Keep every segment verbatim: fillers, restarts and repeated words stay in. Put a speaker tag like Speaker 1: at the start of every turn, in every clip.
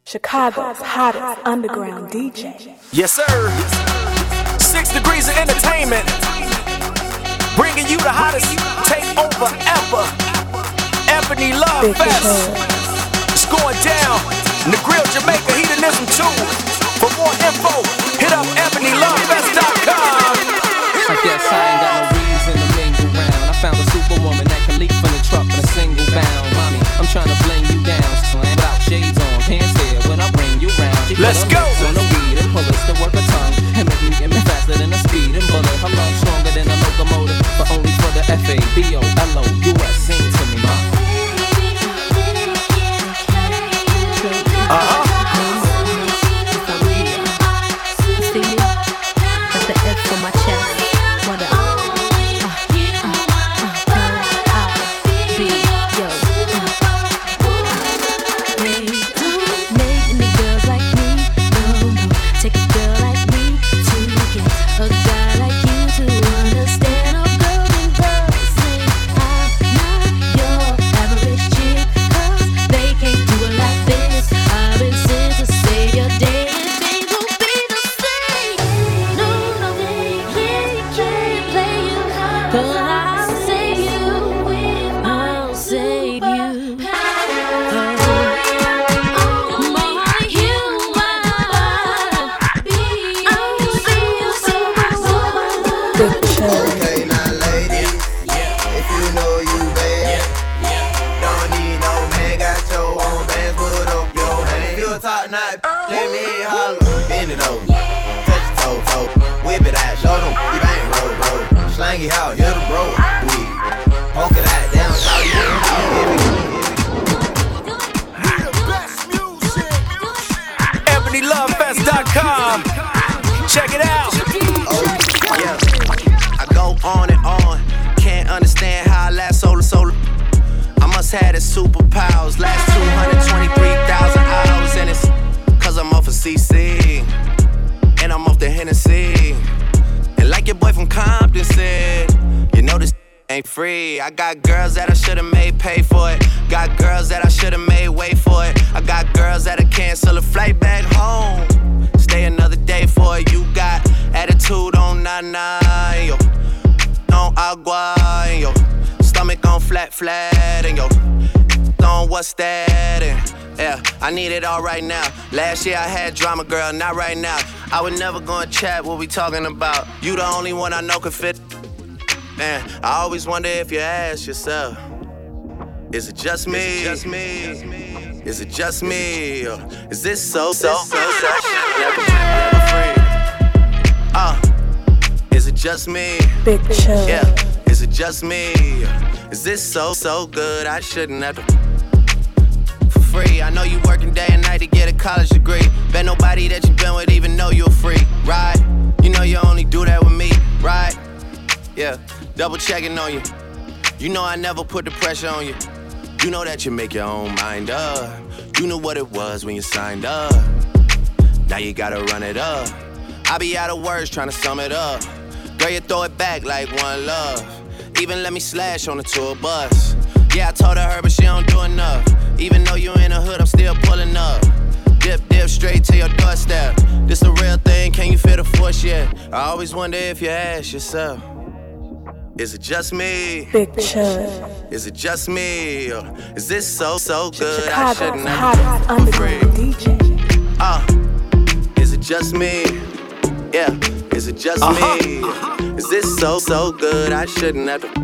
Speaker 1: Chicago's hottest underground D J.
Speaker 2: Yes, sir. Six Degrees of Entertainment, bringing you the hottest takeover ever. Ebony Love Fest. It's going down in the Grill Jamaica Hedonism two. For more info, hit up ebony love fest dot com.
Speaker 3: I guess I ain't got no reason to mingle around. I found a superwoman that can leap from the truck in a single bound. Mommy, I'm trying to bling you down, son. Without shades on, can't say it when I bring you round. She
Speaker 2: Let's go.
Speaker 3: On the weed and pull us to work a tongue and make me get me faster than a speeding bullet. Her love stronger than a locomotive, but only for the F A B O L O U S. Sing to me, ma.
Speaker 2: Uh huh.
Speaker 4: For my chest, what up? Uh, uh, uh, uh, I'll be yo. Uh, hey, make any girls like me, no, no. Take a girl like me to get a guy like you to understand a broken girl. Sing, I'm not your average chick, 'cause they can't do it like this. I've been sent to save your day.
Speaker 5: Okay, now ladies, if you know you bad, don't need no man, got your own bands, put up your hand. If you a top notch, let me holler, bend it over, touch your toe, toe, whip it out, show them you ain't roll, roll, slang it out, hit the bro, we poke it out, down, shout it out,
Speaker 2: ebony love fest dot com. Check it out.
Speaker 5: oh, yeah. Go on and on, can't understand how I last so so. I must have the superpowers, last two hundred twenty-three thousand hours, and it's cause I'm off of C C, and I'm off the Hennessy. And like your boy from Compton said, you know this ain't free. I got girls that I should've made pay for it, got girls that I should've made wait for it. I got girls that'll cancel a flight back home, stay another day for it. You got attitude on nine, yo. On agua, and yo stomach on flat, flat, and yo on what's that? And yeah, I need it all right now. Last year I had drama, girl, not right now. I would never go and chat what we talking about. You the only one I know could fit. Man, I always wonder if you ask yourself, is it just me? Is it just me? Is it just me? Or is this so, so, so, so, never, never free? Uh. Is it just me?
Speaker 1: Big Chill.
Speaker 5: Yeah, is it just me? Is this so, so good? I shouldn't have to. For free, I know you working day and night to get a college degree. Bet nobody that you been with even know you're a freak, right? You know you only do that with me, right? Yeah, double checking on you. You know I never put the pressure on you. You know that you make your own mind up. You knew what it was when you signed up. Now you gotta run it up. I be out of words trying to sum it up. Girl, you throw it back like one love. Even let me slash on the tour bus. Yeah, I told her, but she don't do enough. Even though you in the hood, I'm still pulling up. Dip, dip, straight to your doorstep. This the real thing, can you feel the force yet? I always wonder if you ask yourself, is it just me?
Speaker 1: Big Chill.
Speaker 5: Is it just me? Or is this so, so good?
Speaker 1: Chicago's
Speaker 5: I shouldn't
Speaker 1: hottest
Speaker 5: have for
Speaker 1: underground
Speaker 5: free.
Speaker 1: D J.
Speaker 5: Uh, is it just me? Yeah, is it just
Speaker 2: uh-huh.
Speaker 5: me? Is this so, so good? I shouldn't have to.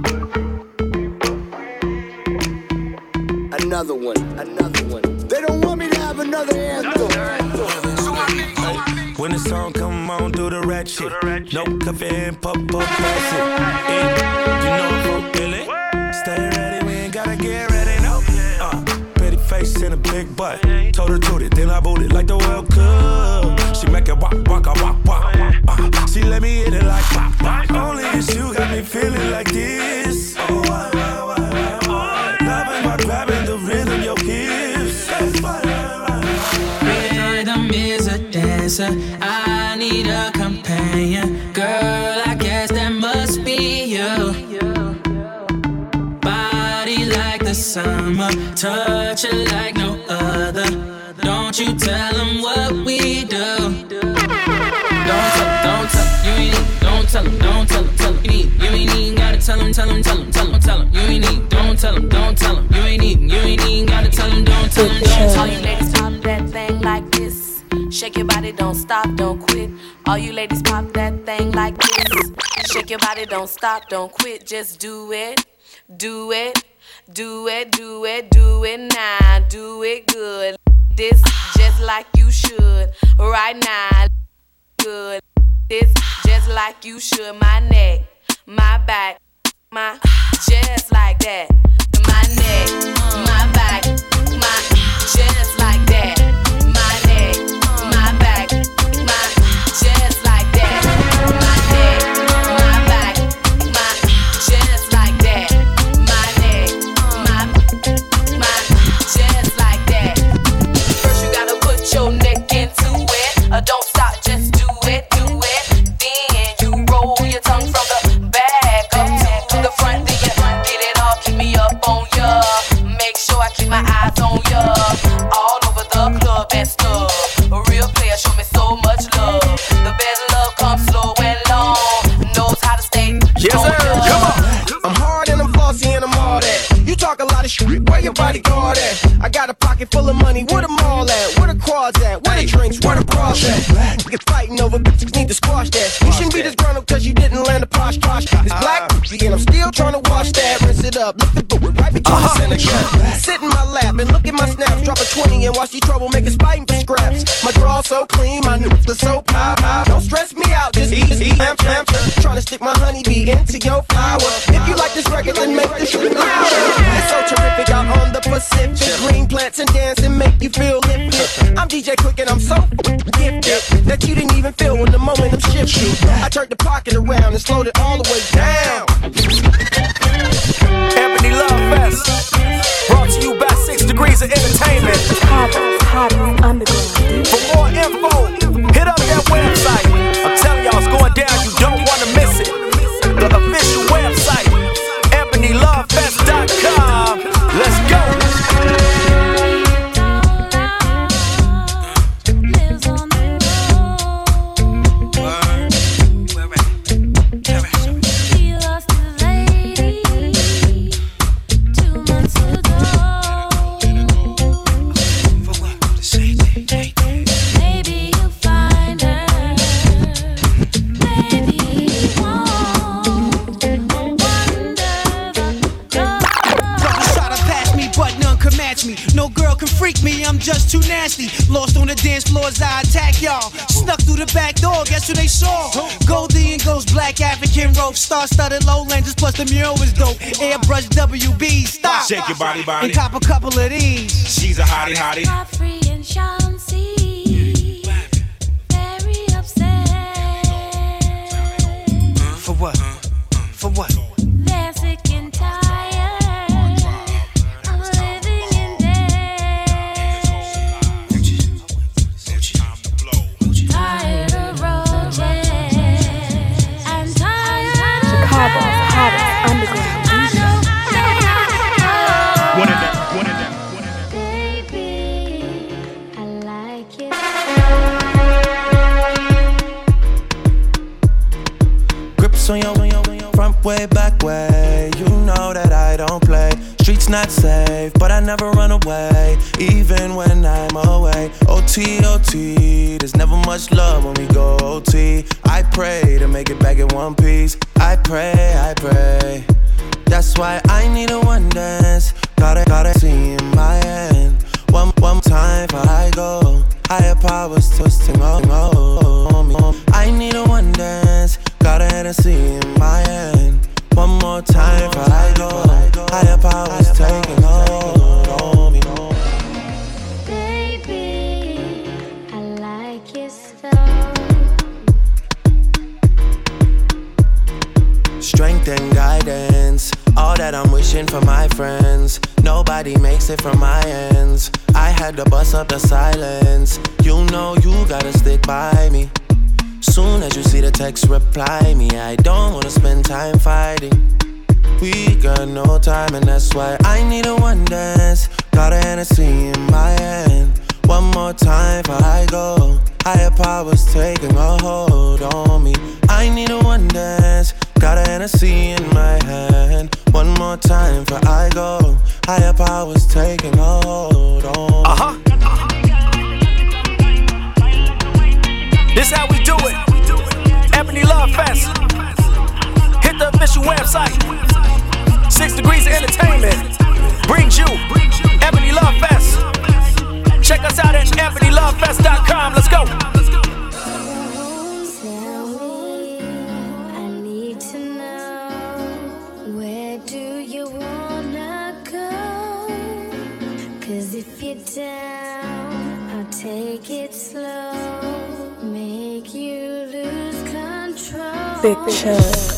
Speaker 6: Another one, another one. They don't want me to have another anthem.
Speaker 7: When the song come on, do the rat shit. No coffee and pop, pop, pass it. Hey, you know I'm feeling. Stay ready, we ain't gotta get ready, no. Uh, pretty face and a big butt. Told her to it, then I booted it like the World Cup. She make it walk, walk, walk, walk. Uh, she let me hit it like pop, pop. Only issue got me feeling like this. Oh, why, why, why, why? Loving my grabbing the rhythm, your hips.
Speaker 8: Rhythm is a dancer. I need a companion. Girl, I guess that must be you. Body like the summer, touch it like no other. Don't won't you tell them what we do? Don't tell them, don't tell them, you ain't even, don't tell them, don't tell them, tell them, you ain't, you ain't even gotta tell them, tell them, tell them, tell them, tell them, you ain't even, don't tell them, don't tell them, you ain't even, you ain't even gotta tell them, don't tell them, don't tell them.
Speaker 9: All you ladies pop that thing like this. Shake your body, don't stop, don't quit. All you ladies pop that thing like this. Shake your body, don't stop, don't quit. Just do it, do it, do it, do it, do it now. Do it good. This just like you should. Right now, good. This just like you should. My neck, my back, my just like that. My neck, my back, my just like that. My neck, my back, my just like that. My neck, my back, my just like that. My neck, my my just like that. First you gotta put your neck into it. Uh, don't stop, just do it, do it. Then you roll your tongue from the back up to the front. Then you get it all, keep me up on ya. Make sure I keep my eyes on ya. All over the club and stuff. A real player show me so much love. The best love comes slow and long. Knows how to stay.
Speaker 2: Yes, sir. Come on.
Speaker 10: I'm hard and I'm flossy and I'm all that. You talk a lot of shit, where your bodyguard at? I got a pocket full of money, where the mall at? Where the quads at? Where the drinks? Where the bras at? Niggas fighting over bitches, need to squash that. You shouldn't be disgruntled cause you didn't land a posh posh. It's black pussy and I'm still trying to wash that. Rinse it up, lift the boot right between the center cut. Sit in my lap and look at my snaps. Drop a twenty and watch these troublemakers fighting for scraps. My draw's so clean, my nips are so pop. Don't stress me out, just eat, eat, lamp, lamp. Trying to stick my honeybee into your flower. If you like this record, then make this shit louder. It's so terrific out on the Pacific. Green plants and dance and make you feel lifted. I'm D J Quick and I'm so gifted that you didn't even feel when the momentum shifted. I turned the pocket around and slowed it all the way down.
Speaker 2: Ebony Love Fest, brought to you by Six Degrees of Entertainment.
Speaker 1: Hottest, hottest underground.
Speaker 2: For more info, hit up that website. I'm telling y'all, it's going down. You don't want to miss it. The official website, ebony love fest dot com. Let's go.
Speaker 11: Me, I'm just too nasty. Lost on the dance floors, I attack y'all. Snuck through the back door, guess who they saw? Goldie and Ghost, black African rope, star-studded lowlanders, plus the mural was dope. Airbrush W B, stop.
Speaker 7: Shake your body, body.
Speaker 11: And cop a couple of these.
Speaker 7: She's a hottie, hottie.
Speaker 4: Free and Chauncey, very upset.
Speaker 11: For what? For what?
Speaker 4: They're sick and tired of living in debt. Tired of roaches and tired of
Speaker 1: Chicago's hottest underground.
Speaker 4: I know that.
Speaker 7: One of them, one of them, one of them.
Speaker 4: Baby, I like it.
Speaker 12: Grips on your, on your, on your front way, back way. You know that I don't play. Streets not safe, but I never run away, even when I'm away. O T, O T, there's never much love when we go O T. I pray to make it back in one piece. I pray, I pray. That's why I need a one dance. Gotta, gotta see in my hand. One, one time before I go. Higher powers twisting on me. I need a one dance. Got a Hennessy in my hand. One more time before I go. Higher powers taking hold on me.
Speaker 4: Baby, I like it so.
Speaker 12: Strength and guidance, all that I'm wishing for my friends. Nobody makes it from my ends. I had to bust up the silence. You know you gotta stick by me. Soon as you see the text, reply me. I don't wanna spend time fighting. We got no time and that's why I need a one dance. Got a Hennessy in my hand. One more time before I go. Higher powers taking a hold on me. I need a one dance, got a Hennessy in my hand. One more time before I go. Higher powers taking a hold on me.
Speaker 2: Uh-huh. This how we do it. Ebony Love Fest. Hit the official website. Six Degrees of Entertainment brings you Ebony Love Fest. Check us out at ebony love fest dot com. Let's go.
Speaker 4: Tell me, I need to know, where do you wanna go? Cause if you're down, I'll take it slow, make you lose control.
Speaker 1: Big Chug.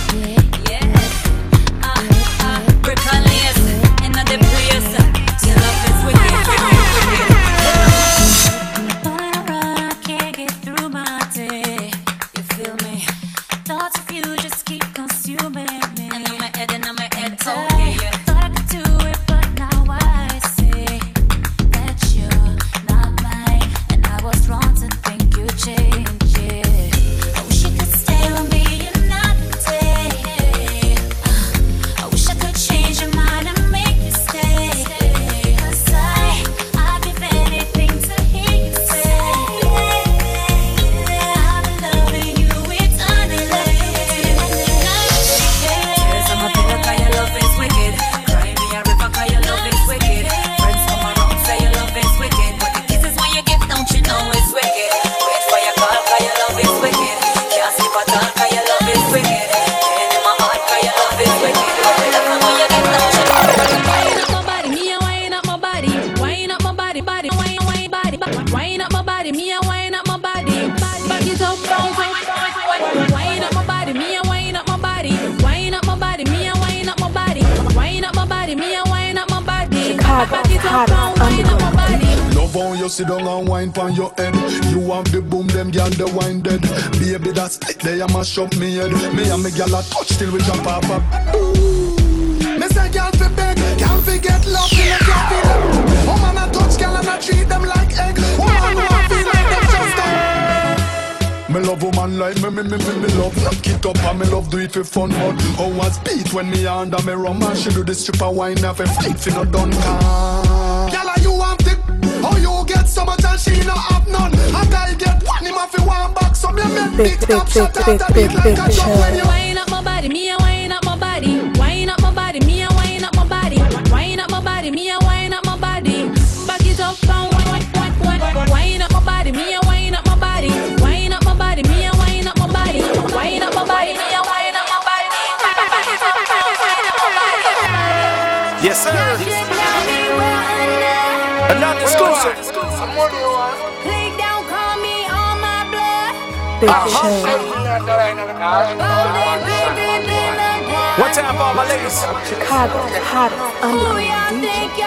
Speaker 6: Love how you sit down and wine pon your head. You have the boom, them gyal the wine dead. Baby that split there, you mash up me head. Me and me gyal a touch till we jump up up. Me say gyal fi beg, gyal fi get love till a gyal fi them. Oh man a touch gyal and I treat them like egg. Oh man who a feel like them just them. Me love woman like me, me, me, me, me love lock it up and me love do it for fun. But how was beat when me under me rum and she do the stripper wine have a flip fi no done can. Gyal you want it? Oh, you get so much and she no have none. A guy get one, him have one back. So me make big top shot out a beat like a drum when you
Speaker 4: wind up my body, me a wind up my body. Wind up my body, me a wind up my body. Wind up my body, me a wind up my body. Back it up and wind up my body, me a wind up my body. Wind up my body, me a wind up my body. Wind up my body, me a wind up my body.
Speaker 2: Yes, sir. Another exclusive.
Speaker 4: Play down, call me on my blood.
Speaker 1: Big Chug.
Speaker 2: One time for all my ladies.
Speaker 1: Chicago's hottest underground D J.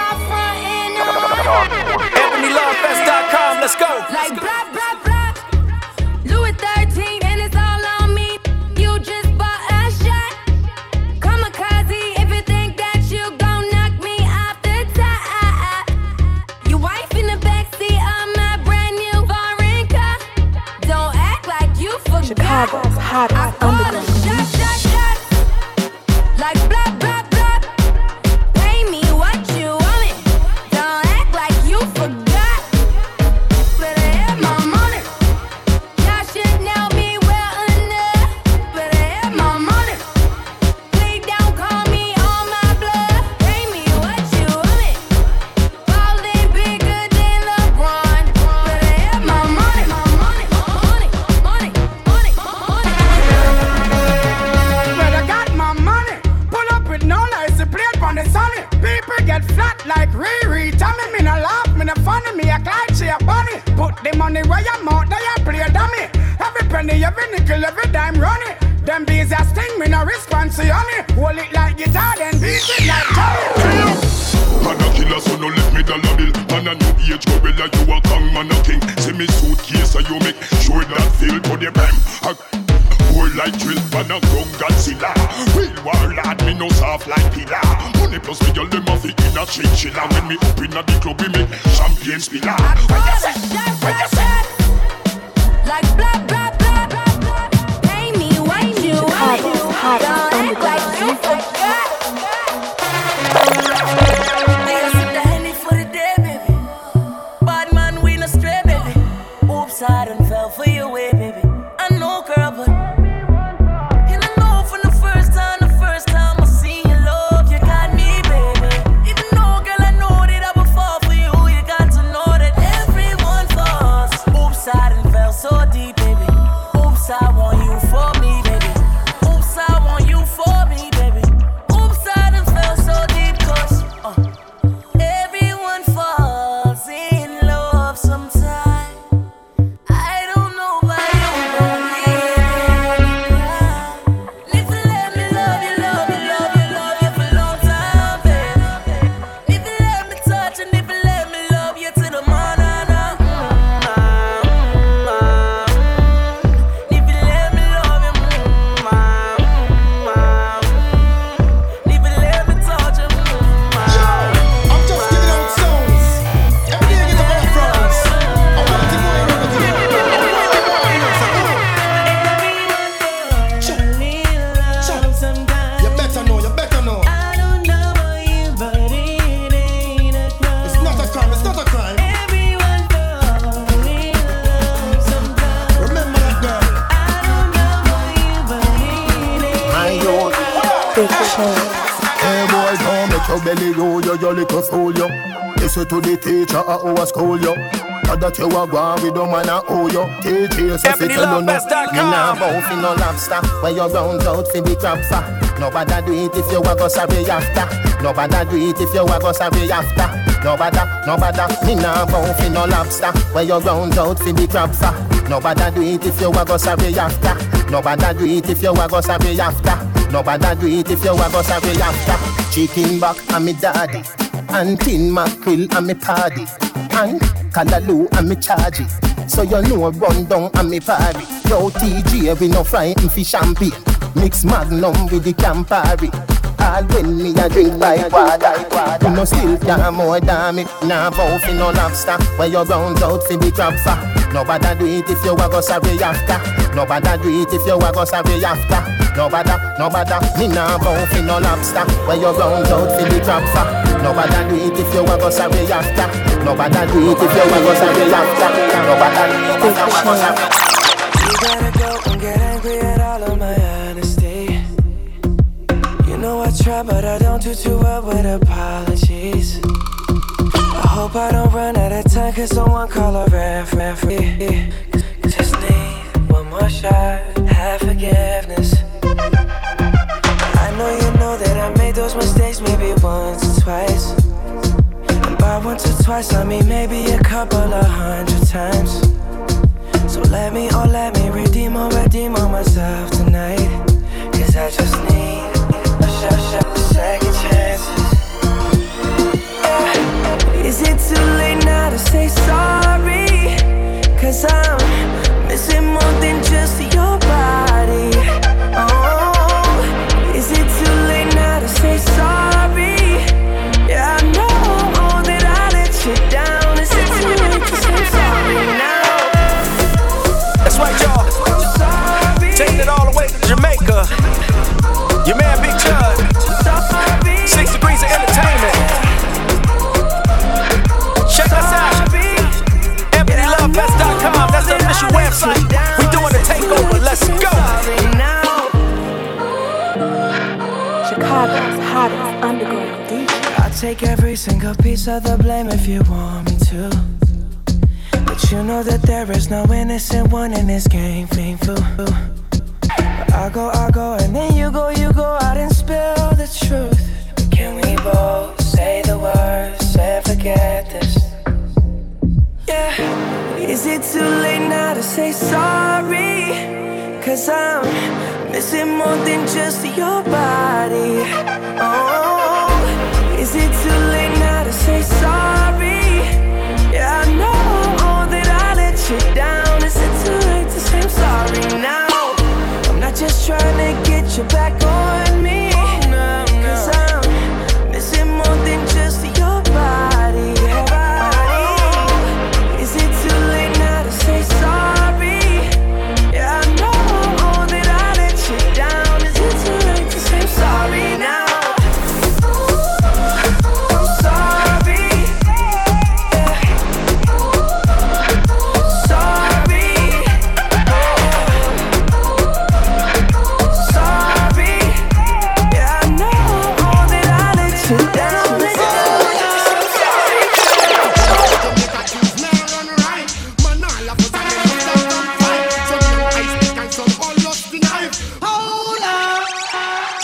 Speaker 2: ebony love fest dot com. Let's go.
Speaker 4: Like blah blah blah. Louis thirteen and it's all on me. You just bought a shot. Kamikaze if you think that you gon' knock me off the top. Your wife in the backseat of my brand new foreign car. Don't act like you forgot.
Speaker 1: Chicago's hottest underground D J.
Speaker 4: Shot, shot, shot. Like blah blah blah. Pay me what you want it. Don't act like you forgot. Better have my money. Y'all should know me well enough. Better have my money. Play down, call me on my blood. Pay me what you want it. Ballin' bigger than LeBron. Better have my money. Money, money, money, money, money.
Speaker 10: Better got my money. Pull up with no license plate on the sunny. People get flat like Riri. Tell me me no laugh, me no funny. Me a climb she a bunny. Put the money where your mouth, they a play dummy. Every penny, every nickel, every dime running. Them bees a sting, me no response to honey. Hold it like guitar, then beat it like Johnny.
Speaker 13: Man a killer, so no left me dollar bill. Man a new age gorilla, you a king, man a king. See me suitcase, so you make sure that fill to the brim. More like drill, man a gun Godzilla. Real warlord, me no soft like pillar. Money plus me, y'all them a fi in a chinchilla. When me up in the club, we make champagne spiller. When you say, when you say,
Speaker 4: like blah blah blah blah blah. Pay me what you want. Don't act like you forgot. Niggas sit the Henny for the day, baby. Bad man, we no stray, baby. Oops, I done fell for your way, baby. I know, girl, but and I know from the first time, the first time I seen your love, you got me, baby. Even though, girl, I know that I would fall for you, you got to know that everyone falls. Oops, I done fell so deep, baby. Oops, I want you for me, baby. Oops, I want you for me, baby. Oops, I done fell so deep, cause uh, everyone falls in love sometime. I don't know about you, but if you let me love you, love you, love you, love you for a long time, baby. If you let me touch and if you let me love you to the morning, if you let me love you, if you let me touch you,
Speaker 6: I'm just giving out songs. Every day I get about France. I want to know everything. I want to know. You better know, you better know.
Speaker 11: I don't know about you, but it ain't a crime.
Speaker 6: It's not a crime, it's not a crime.
Speaker 11: Everyone falls in love sometimes.
Speaker 6: Remember that girl.
Speaker 11: I don't know about you, but it ain't
Speaker 6: My youth.
Speaker 1: Big Chance.
Speaker 6: Hey boy, don't make your belly roll, yo, your little fool, yo. Listen to the teacher at our school, yo. Not that you are going with the man at oh, yo. Teachers, if
Speaker 2: Ebony
Speaker 6: you don't know.
Speaker 2: Love Fest dot com.
Speaker 6: Me nah bow fi no lobster. Where you round out fi the crab for. Nobody do it if you a go sorry after. Nobody do it if you a go sorry after. Nobody, nobody. Me nah bow fi no lobster. Where you round out fi the crab for. Nobody do it if you a go sorry after. Nobody do it if you a go sorry after. Nobody do it if you a go sorry after. Chicken back and me daddy, and tin mackerel and me paddy, and callaloo and me charge it. So you know run down and me party. Yo T G we no frighten fi champagne. Mix Magnum with the Campari. All when me a drink by water. You no still can't more than me. Nah bow fi no lobster. Where you round out fi the crab for. Nobody do it if you a go sorry after. Nobody do it if you a go sorry after. Nobody, nobody, me nah bow fi no lobster. Where you round out fi the crab for. Nobody do it if you a go sorry after. Nobody do it if you a go sorry after. Nobody do it if you a go sorry after.
Speaker 14: You gotta go and get angry at all of my honesty. You know I try, but I don't do too well with apologies. I hope I don't run out of time, cause someone call a referee. Just need one more shot, have forgiveness. I know you know that I made those mistakes maybe once or twice. And by once or twice I mean maybe a couple of hundred times. So let me, oh let me redeem or redeem on myself tonight. Cause I just need a shot, shot, second chances. Yeah. Is it too late now to say sorry? Cause I'm missing more than just your body. Oh, is it too late now to say sorry? Yeah, I know that I let you down. Is it too late to say sorry now?
Speaker 2: That's right, y'all. Taking it all the way to Jamaica. Your man Big Chud. Six Degrees of Entertainment. Check us out. Ebony Love Fest dot com. That's the official website. We doing the takeover. Let's go.
Speaker 1: Chicago's hottest underground D J.
Speaker 14: I'll take every single piece of the blame if you want me to. But you know that there is no innocent one in this game, painful. But I go, I go, and then you go, you go out and spill the truth. Can we both say the words and forget this? Yeah. Is it too late now to say sorry? Cause I'm missing more than just your body. Oh, is it too late now to say sorry? Yeah, I know that I let you down. Is it too late to say I'm sorry now? I'm not just trying to get you back on me. Cause I'm missing more than just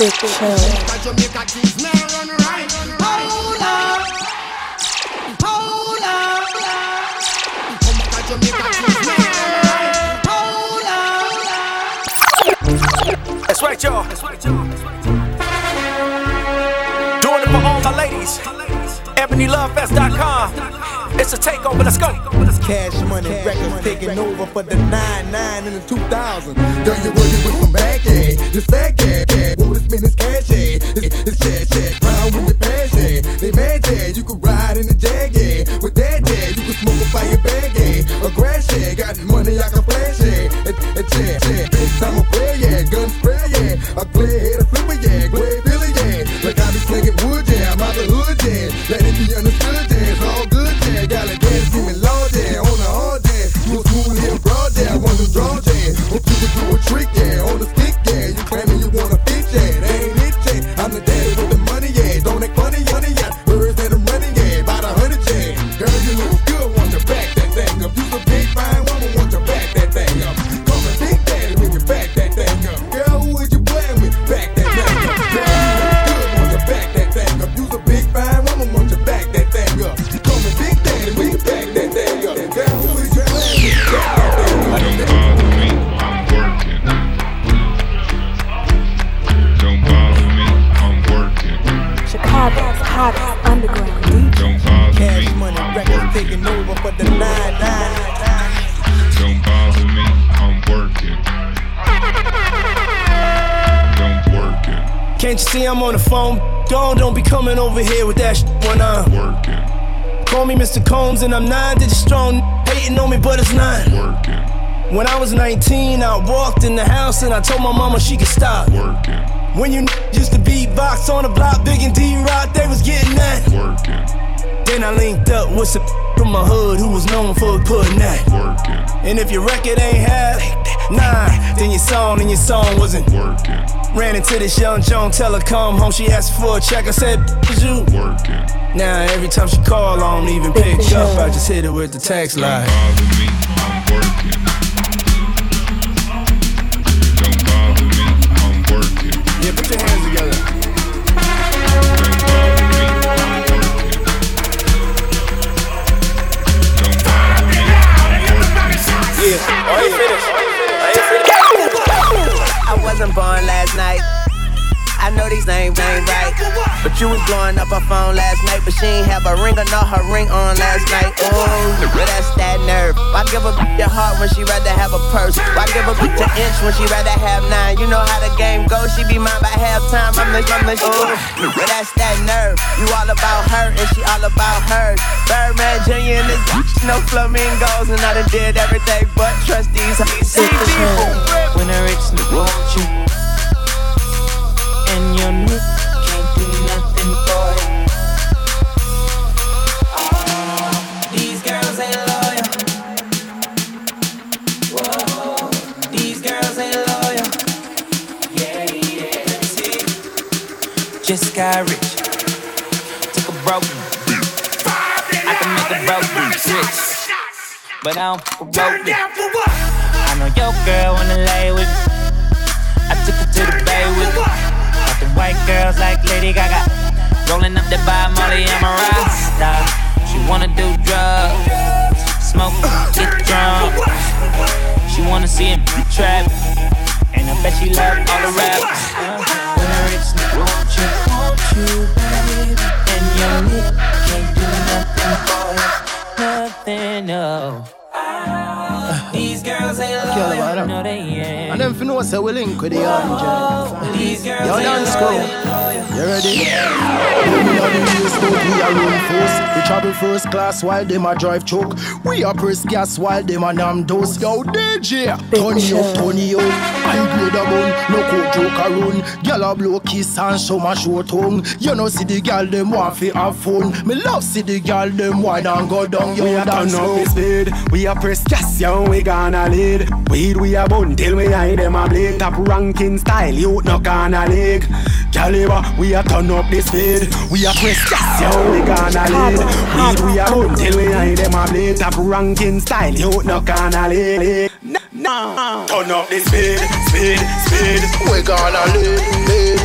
Speaker 1: Big Chill.
Speaker 10: Jamaica things now run right. Hold up, hold up. Come back to Jamaica things now run right. Hold up.
Speaker 2: That's right, y'all. Doing it for all my ladies. Ebony Love Fest dot com. It's a takeover. Let's go.
Speaker 10: Cash Money Records taking over for the nine nine in the two thousand. Girl, you working with some bag, yeah. It's fat, yeah, yeah. All this spin is cash, yeah. It's, it's cash, yeah. Round with the pass, yeah. They mad, yeah. You can ride in the Jag, yeah. With that, yeah. You can smoke a fire bag, yeah. A grass, yeah. Got money I can flash, yeah. It, it, yeah, yeah. Big time of prayer, yeah. Gun spray, yeah. A clear head, a flipper, yeah. Glad Billy, yeah. Like I be slinging wood, yeah. I'm out the hood, yeah. Let it be understood, yeah. It's all good, yeah. Gotta dance, give me low, yeah. On the hard, yeah. You a smooth here, broad, yeah. I want to draw, yeah. Hope you can do a trick, yeah. On the stick, yeah. You claiming you wanna fit, yeah. That ain't it, yeah. I'm the daddy with the money, yeah. Don't act funny, money, yeah. Birds that I'm running, yeah. About a hundred, yeah. Girl, you look good, want to back that thing up. You a big fine woman, want to back that thing up. Come and big daddy when you back that thing up. Girl, who would you playing with? Back that thing up. Girl, you look good, want to back that thing up. You a big fine woman, want to back that thing up. Come and big daddy when you back that thing up. Girl, who would you playing with? Back that thing up.
Speaker 13: Don't bother me, I'm working. Don't bother me, I'm working.
Speaker 1: Chicago's hottest underground D J.
Speaker 13: Don't bother me,
Speaker 10: Cash Money
Speaker 13: I'm
Speaker 10: Records
Speaker 13: working.
Speaker 10: taking over for the nine nine.
Speaker 13: Don't bother me, I'm working. Don't work it.
Speaker 2: Can't you see I'm on the phone? Don't, don't be coming over here with that shit when I'm
Speaker 13: working.
Speaker 2: Call me Mister Combs and I'm nine digits strong. Hating on me, but it's nine.
Speaker 13: Working.
Speaker 2: When I was nineteen, I walked in the house and I told my mama she could stop.
Speaker 13: Working.
Speaker 2: When you used to beatbox on the block, Big and D-Rock, they was getting that.
Speaker 13: Working.
Speaker 2: Then I linked up with some from my hood who was known for putting that.
Speaker 13: Working.
Speaker 2: And if your record ain't half, nah, then your song and your song wasn't
Speaker 13: working.
Speaker 2: Ran into this young Joan, tell her come home, she asked for a check, I said, is you
Speaker 13: working?
Speaker 2: Now every time she call, I don't even pick up, I just hit her with the text line.
Speaker 13: Don't bother me, I'm working. Don't bother me, I'm working.
Speaker 2: Yeah, put your hands together.
Speaker 13: Don't bother me, I'm working. Don't bother me, I'm working.
Speaker 2: Yeah, I ain't finished. I ain't finished.
Speaker 15: I wasn't born last night. I know these names ain't right, but you was blowing up her phone last night, but she ain't have a ring or not her ring on last night. Ooh, but that's that nerve. Why give a bitch your heart when she rather have a purse? Why give a bitch an inch when she rather have nine? You know how the game goes, she be mine by halftime. I'm the, I'm the, ooh, but that's that nerve. You all about her and she all about hers. Birdman Junior and this bitch, no flamingos, and I done did everything but trust these people.
Speaker 14: When a rich nigga want you, and your nigga can't do nothing for you. Oh, these girls ain't loyal. Whoa, these girls ain't loyal. Yeah, yeah, see. Just got rich. Took a broke one. I can make a broke one rich, but I don't fuck a broke one. I know your girl wanna lay with me. I took her to the bay with me. The white girls like Lady Gaga, rolling up the by Molly, I'm a Rasta. She wanna do drugs, smoke, get drunk. She wanna see him trap, and I bet she love all the rappers. When a rich nigga want you, want you, baby, and your nigga can't do nothing for you, nothing, no. These girls ain't loyal, no they ain't.
Speaker 10: And them for know say we link with the hundred.
Speaker 14: These girls
Speaker 10: Yo,
Speaker 14: ain't
Speaker 10: dance
Speaker 14: loyal.
Speaker 10: You ready? We are the race boat, we are run first. We travel first class while them a drive choke. We are press gas while them a nam dose. Yo, D J, turn you up, turn you up. I'm grade a bun, no coke joke around. Gyal a blow kiss and show my short tongue. You know see the gyal them want fi have fun. Me love see the gyal them wine and go down. Yo,
Speaker 16: we a
Speaker 10: dance
Speaker 16: turn up
Speaker 10: slow.
Speaker 16: the speed. We a press gas, yo, we gonna lead. Weed we a bun till we hide them a blade. Top ranking style, you no gonna league. Caliber, we a turn up the speed. We a press gas, yo, we gonna lead. Weed we a bun till we hide them a blade. Top ranking style, you no gonna league. Nah, turn up the speed, speed, speed.
Speaker 10: We gonna lead, lead, lead.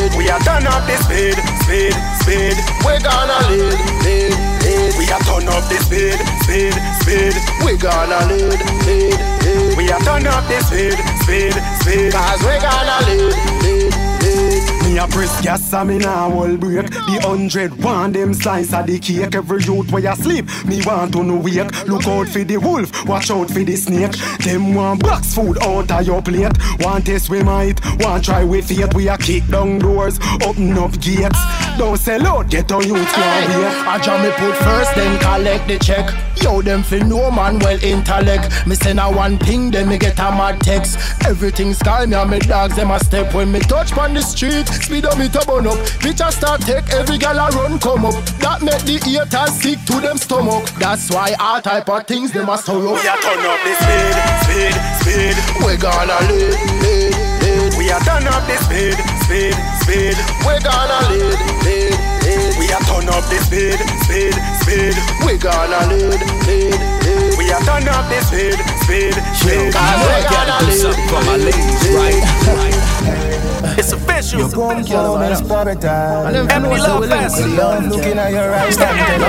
Speaker 16: lead. We are turn up the speed, speed, speed. We gonna lead, lead, lead. We are turn up the speed, speed, speed. We gonna lead, lead, lead. We are turn up the speed, speed, speed. Cause we gonna lead, lead, lead. Me a press gas and me nah will break. The hundred want them slice of the cake. Every youth where you sleep, me want to no wake. Look out for the wolf, watch out for the snake. Them want box food out of your plate. Want test we might, want try with faith. We a kick down doors, open up gates. Don't sell out, get on youth one way.
Speaker 17: I jam me put first, then collect the check. Yo, them feel no man well intellect. Me send a one ping, then me get a mad text. Everything sky me and me dogs, them a step. When me touch on the street, speed up me to burn up. Bitch a start take, every gal a run come up. That make the haters sick to them stomach. That's why all type of things them a stir up.
Speaker 16: We a turn up the speed, speed, speed.
Speaker 17: We gonna lead, lead, lead.
Speaker 16: We a turn up the speed, speed, speed.
Speaker 17: We gonna lead, lead, lead.
Speaker 16: We a turn up the speed, speed, speed.
Speaker 17: We gonna lead, lead, lead.
Speaker 16: We a turn up the speed, speed, speed.
Speaker 2: I gotta do something for my ladies, right? It's official.
Speaker 17: Your boom boom is paradise.
Speaker 2: Ebony Love Fest.
Speaker 17: Looking at your eyes.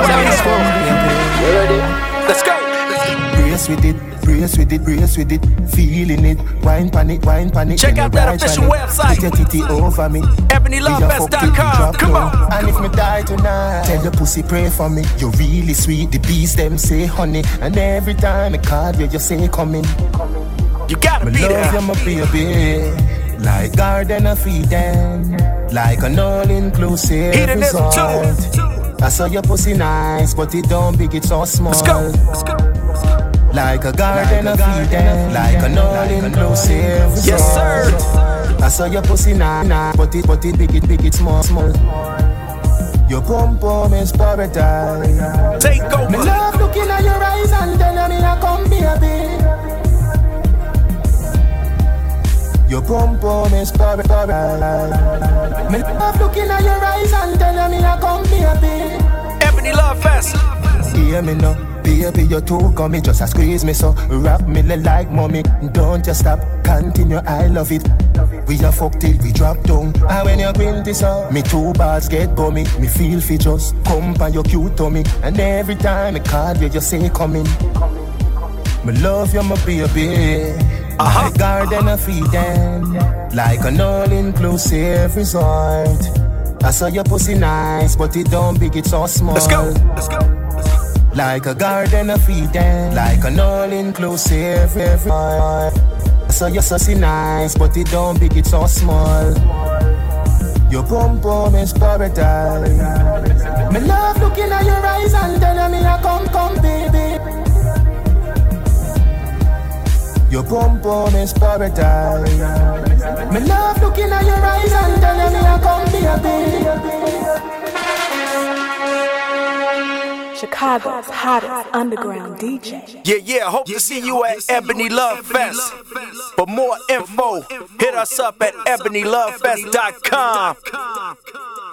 Speaker 2: Let's go.
Speaker 17: Brace with it, brace with it, brace with it. Feeling it, wine pan it, wine pan it.
Speaker 2: Check out that official website.
Speaker 17: Put your titty over me.
Speaker 2: ebony love fest dot com. Come on.
Speaker 17: And if me die tonight, tell the pussy pray for me. You're really sweet, the bees them say honey. And every time I call you, you say coming.
Speaker 2: You gotta
Speaker 17: me
Speaker 2: be
Speaker 17: love
Speaker 2: there.
Speaker 17: You, my baby. Like garden of Eden, like an all-inclusive resort. I saw your pussy nice, but it don't big, it's so small.
Speaker 2: Let's go. Let's go.
Speaker 17: Like a garden like of Eden, like an all-inclusive resort.
Speaker 2: Yes, sir.
Speaker 17: I saw your pussy nice, but it, but it big, it big, it's small, small. Your pum pum is paradise.
Speaker 2: Take over.
Speaker 17: Me love looking at your eyes and telling me I come baby. Your pum pum is paradise. Me love looking at your eyes and telling me I come baby.
Speaker 2: Ebony Love Fest.
Speaker 17: Hear me now, baby, you too come just a squeeze me so wrap me like mommy. Don't just stop, continue, I love it. We a fuck till we drop down. And when you grill this up, me two bars get bummy. Me feel fi just come by your cute tummy. And every time I call you, you say coming. Me love you, my baby. Uh-huh. Like garden of Eden, like an all-inclusive resort. I saw your pussy nice, but it don't big, it's so small.
Speaker 2: Let's go, let's go.
Speaker 17: Like a garden of Eden, like an all-inclusive resort. I saw your pussy nice, but it don't big, it's so small. Your pum pum is paradise. Me love looking at your eyes and telling me I come, come, baby. Your pum pum is paradise. Me love looking at your eyes and telling me I come baby.
Speaker 1: Chicago's hottest underground D J.
Speaker 2: Yeah, yeah, hope to see you at Ebony Love Fest. For more info, hit us up at ebony love fest dot com.